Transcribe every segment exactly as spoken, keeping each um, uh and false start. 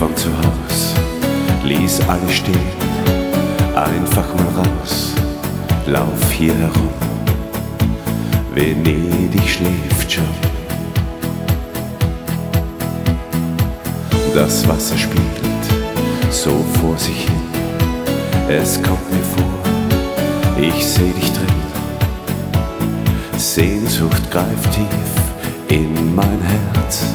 von zu Haus, ließ alles stehen, einfach mal raus, lauf hier herum. Venedig schläft schon. Das Wasser spielt so vor sich hin. Es kommt mir vor, ich seh dich drin. Sehnsucht greift tief in mein Herz.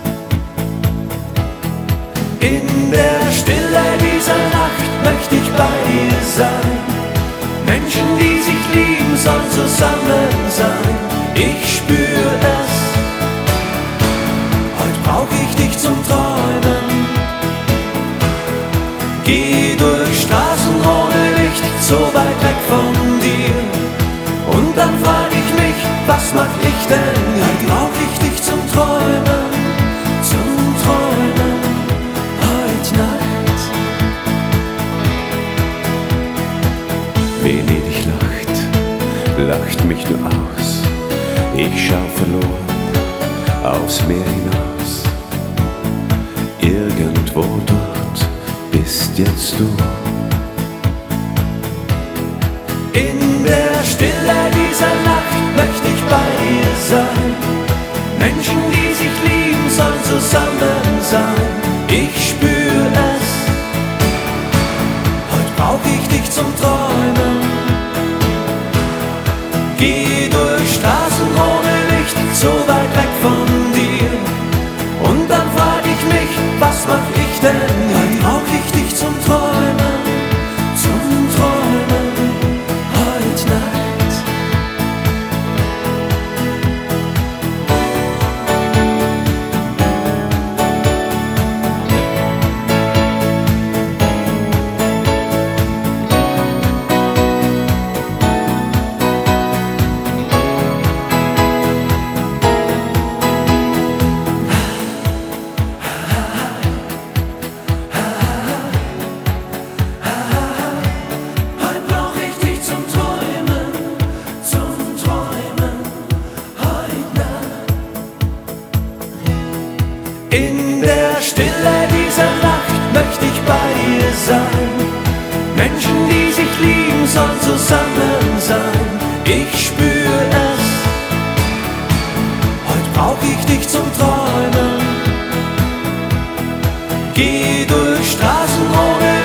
In der Stille dieser Nacht möchte ich bei dir sein. Menschen, die sich lieben, sollen zusammen sein. Ich spür es. Heute brauch ich dich zum Träumen. Geh durch Straßen ohne Licht, so weit weg von dir. Und dann frag ich mich, was mach ich denn? Heute brauch ich dich zum Träumen, zum Träumen, heute Nacht. Venedig lacht, lacht mich nur aus. Ich schau verloren aufs Meer hinaus. Irgendwo dort bist jetzt du. In der Stille dieser Nacht möchte ich bei dir sein. Menschen, die sich lieben, sollen zusammen sein. Ich spür es. Heute brauch ich dich zum Träumen. Geh durch Straßen ohne Licht, so weit weg von dir. Und dann frag ich mich, was mach ich denn? Heute brauch ich dich zum Träumen, zum Träumen, heute Nacht. In der Stille dieser Nacht möchte ich bei dir sein. Menschen, die sich lieben, sollen zusammen sein. Ich spür es. Heute brauch ich dich zum Träumen. Geh durch Straßen ohne